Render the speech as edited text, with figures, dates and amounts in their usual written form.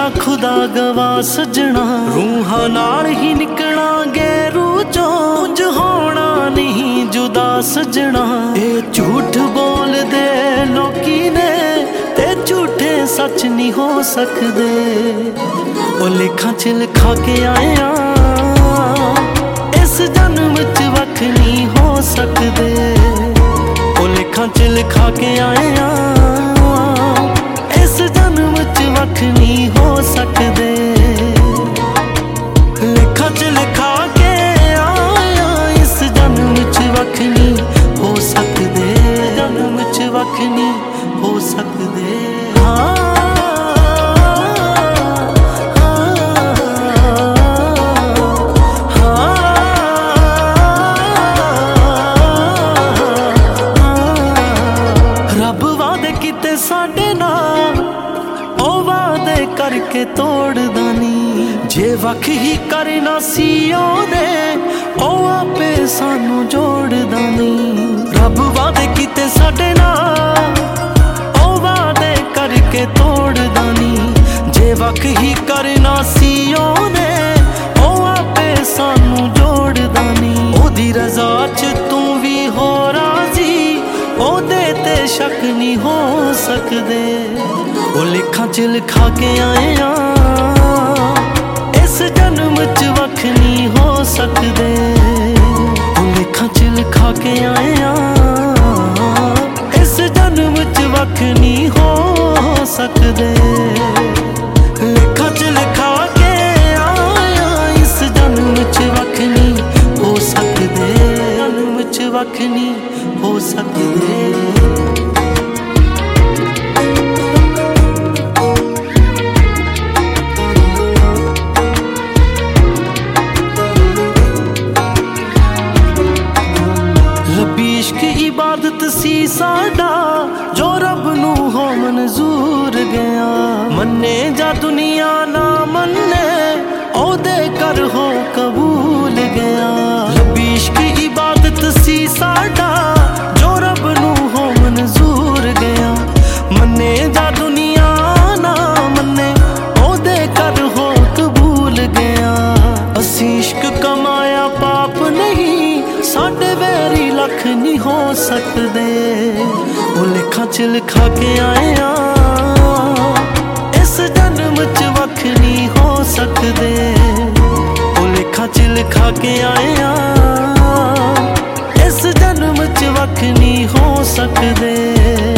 खुदा गवा सजना, रूहां नाल ही निकलांगे रूह चों, उंज होना नहीं जुदा सजना। ए झूठ बोल दे लोकी ने ते झूठे सच नहीं हो सकदे, ओ लेखां च लिखा के आए इस जन्म च वख नहीं हो सकदे, ओ लेखां च लिखा के आए इस जन्म च वख नहीं हो सकदे। लेखां च लिखा के आया इस जन्म च वख नहीं हो सकदे, जन्म च वख नहीं हो सकदे। साडे नाल ओ वादे करके तोड़दा नी, जे वख ही करना सी ओने ओ आपे सानू जोड़दा नी। रब वादे कीते साडे नाल ओ वादे करके तोड़दा नी, जे वख ही करना सी ओने ओ आपे सानू जोड़दा नी। ओदी रज़ा च तू भी हो राजी, ओदे ते शक नहीं हो सकदे, ओ लेखां च लिखा के आए इस जन्म च वख नहीं हो सकदे, ओ लेखां च लिखा के आए इस जन्म च वख नहीं हो सकदे। लेखां च लिखा के आया इस जन्म च वख नहीं हो सकदे, जन्म च वख नहीं हो सकदे। इश्क इबादत सी साडा जो रब नू हो मंजूर गया, मन्ने जा दुनिया ना मन्ने ओदे कर हो कबूल गया। रब्बी इश्क इबादत सी साडा जो रब नू हो मंजूर गया, मन्ने जा दुनिया ना मन्ने ओदे कर हो कबूल गया। असी इश्क कमाया पाप नहीं, साडे वैरी लख नहीं हो सकदे, ओ लेखां च लिखा के आए इस जन्म च वख नहीं हो सकदे, ओ लेखां च लिखा के आए इस जन्म च वख नहीं हो सकदे।